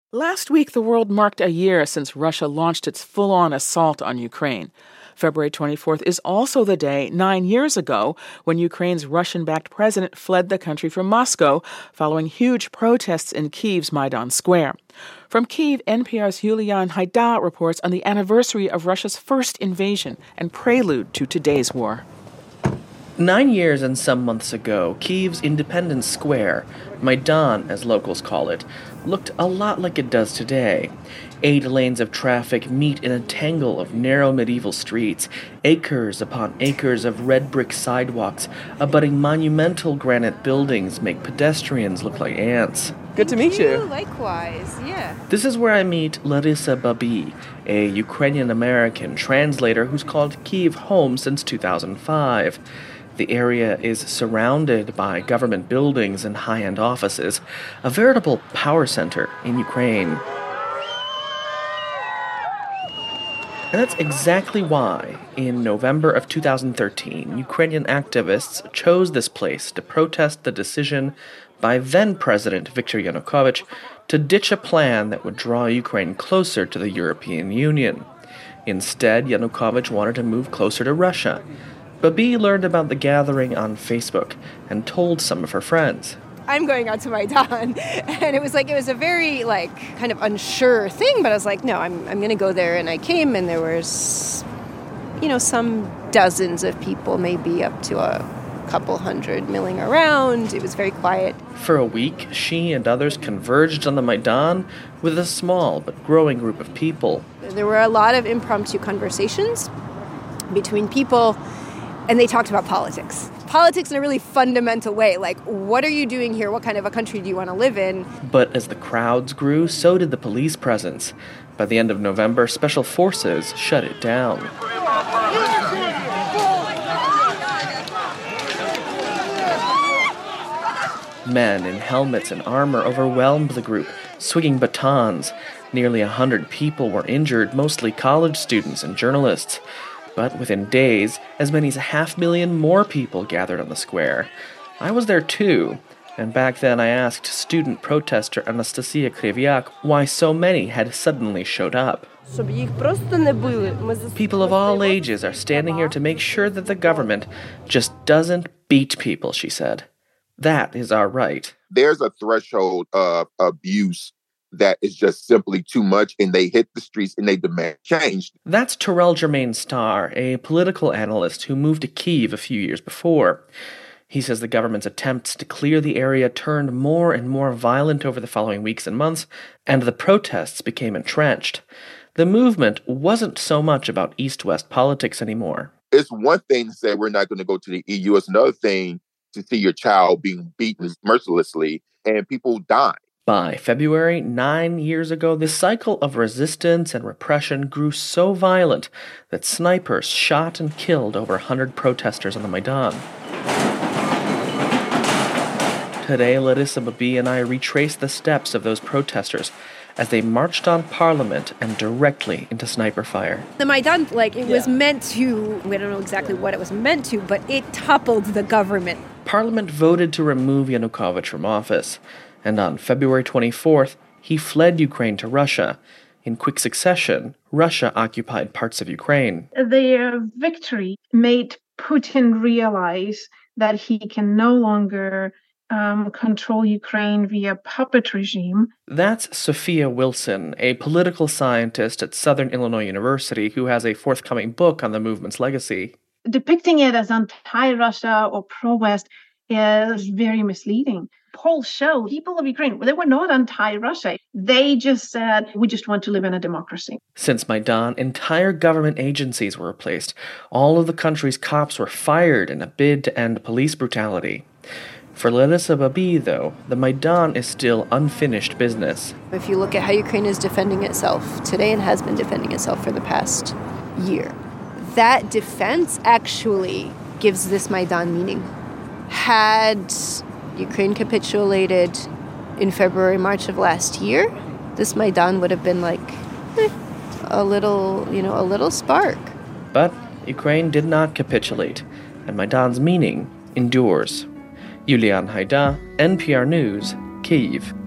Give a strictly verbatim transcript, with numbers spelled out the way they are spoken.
Last week, the world marked a year since Russia launched its full-on assault on Ukraine. February twenty-fourth is also the day, nine years ago, when Ukraine's Russian-backed president fled the country from Moscow following huge protests in Kyiv's Maidan Square. From Kyiv, N P R's Yulian Haida reports on the anniversary of Russia's first invasion and prelude to today's war. Nine years and some months ago, Kyiv's Independence Square, Maidan as locals call it, looked a lot like it does today. Eight lanes of traffic meet in a tangle of narrow medieval streets, acres upon acres of red brick sidewalks, abutting monumental granite buildings make pedestrians look like ants. Good to meet you. Likewise, yeah. This is where I meet Larissa Babi, a Ukrainian-American translator who's called Kyiv home since two thousand five. The area is surrounded by government buildings and high-end offices, a veritable power center in Ukraine. And that's exactly why, in November of two thousand thirteen, Ukrainian activists chose this place to protest the decision by then-President Viktor Yanukovych to ditch a plan that would draw Ukraine closer to the European Union. Instead, Yanukovych wanted to move closer to Russia. Babi learned about the gathering on Facebook and told some of her friends. I'm going out to Maidan, and it was like, it was a very, like, kind of unsure thing, but I was like, no, I'm I'm going to go there, and I came, and there was, you know, some dozens of people, maybe up to a couple hundred milling around. It was very quiet. For a week, she and others converged on the Maidan with a small but growing group of people. There were a lot of impromptu conversations between people, and they talked about politics. Politics in a really fundamental way, like, what are you doing here? What kind of a country do you want to live in? But as the crowds grew, so did the police presence. By the end of November, special forces shut it down. Men in helmets and armor overwhelmed the group, swinging batons. Nearly a hundred people were injured, mostly college students and journalists. But within days, as many as a half million more people gathered on the square. I was there too, and back then I asked student protester Anastasia Krivyak why so many had suddenly showed up. People of all ages are standing here to make sure that the government just doesn't beat people, she said. That is our right. There's a threshold of abuse that is just simply too much, and they hit the streets and they demand change. That's Terrell Germain Starr, a political analyst who moved to Kyiv a few years before. He says the government's attempts to clear the area turned more and more violent over the following weeks and months, and the protests became entrenched. The movement wasn't so much about East-West politics anymore. It's one thing to say we're not going to go to the E U. It's another thing to see your child being beaten mercilessly and people die. By February, nine years ago, the cycle of resistance and repression grew so violent that snipers shot and killed over one hundred protesters on the Maidan. Today, Larissa Babi and I retrace the steps of those protesters as they marched on Parliament and directly into sniper fire. The Maidan, like, it yeah. was meant to, we don't know exactly what it was meant to, but it toppled the government. Parliament voted to remove Yanukovych from office. And on February twenty-fourth, he fled Ukraine to Russia. In quick succession, Russia occupied parts of Ukraine. Their victory made Putin realize that he can no longer um, control Ukraine via puppet regime. That's Sophia Wilson, a political scientist at Southern Illinois University who has a forthcoming book on the movement's legacy. Depicting it as anti-Russia or pro-West is very misleading. Polls show people of Ukraine, they were not anti-Russia. They just said, we just want to live in a democracy. Since Maidan, entire government agencies were replaced. All of the country's cops were fired in a bid to end police brutality. For Larissa Babi, though, the Maidan is still unfinished business. If you look at how Ukraine is defending itself today and has been defending itself for the past year, that defense actually gives this Maidan meaning. Had Ukraine capitulated in February, March of last year, this Maidan would have been like eh, a little, you know, a little spark. But Ukraine did not capitulate, and Maidan's meaning endures. Yulian Haida, N P R News, Kyiv.